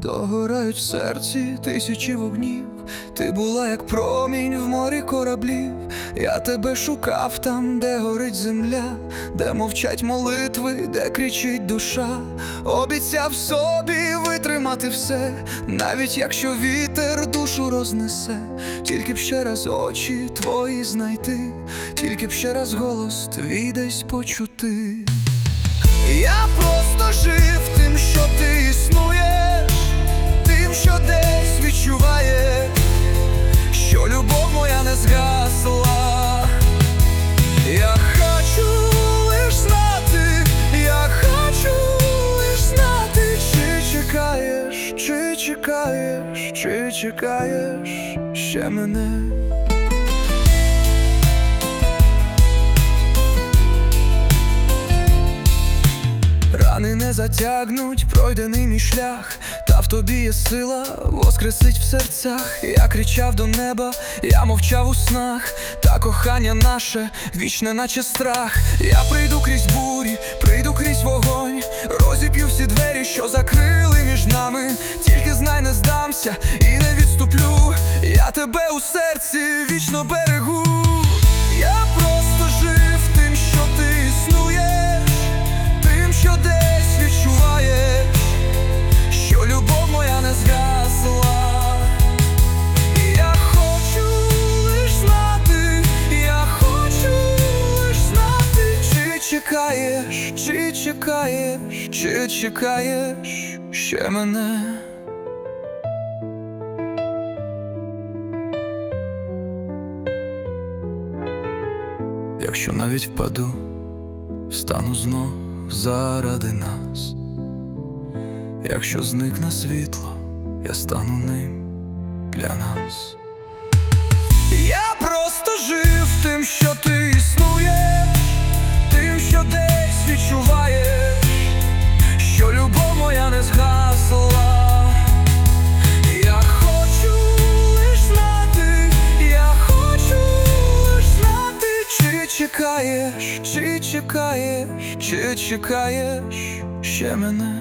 догорають в серці тисячі вогнів. Ти була як промінь в морі кораблів. Я тебе шукав там, де горить земля, де мовчать молитви, де кричить душа. Обіцяв собі витримати все, навіть якщо вітер душу рознесе. Тільки б ще раз очі твої знайти, тільки б ще раз голос твій десь почути. Я просто жив тим, що ти існуєш, тим, що десь відчуваєш, що любов моя не згасла. Я хочу лиш знати, я хочу лиш знати, чи чекаєш, чи чекаєш, чи чекаєш ще мене. Рани не затягнуть пройдений мій шлях, та в тобі є сила воскресить в серцях. Я кричав до неба, я мовчав у снах, та кохання наше вічне, наче страх. Я прийду крізь бурі, прийду крізь вогонь, розіб'ю всі двері, що закрили між нами. Тільки знай, не здамся і не відступлю, я тебе у серці вічно берегу. Я просто жив тим, що ти існуєш, тим, що десь відчуваєш, що любов моя не згасла. Я хочу лиш знати, я хочу лиш знати, чи чекаєш, чи чекаєш, чи чекаєш ще мене. Якщо навіть впаду, встану знов заради нас. Якщо зникне світло, я стану ним для нас. Я просто жив тим, що ти існуєш, тим, що десь відчуваєш, що любов моя не згасла. Я хочу лиш знати, я хочу лиш знати, чи чекаєш, чи чекаєш, чи чекаєш ще мене.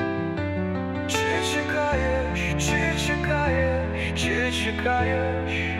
Чи чекаєш, чи чекаєш, чи чекаєш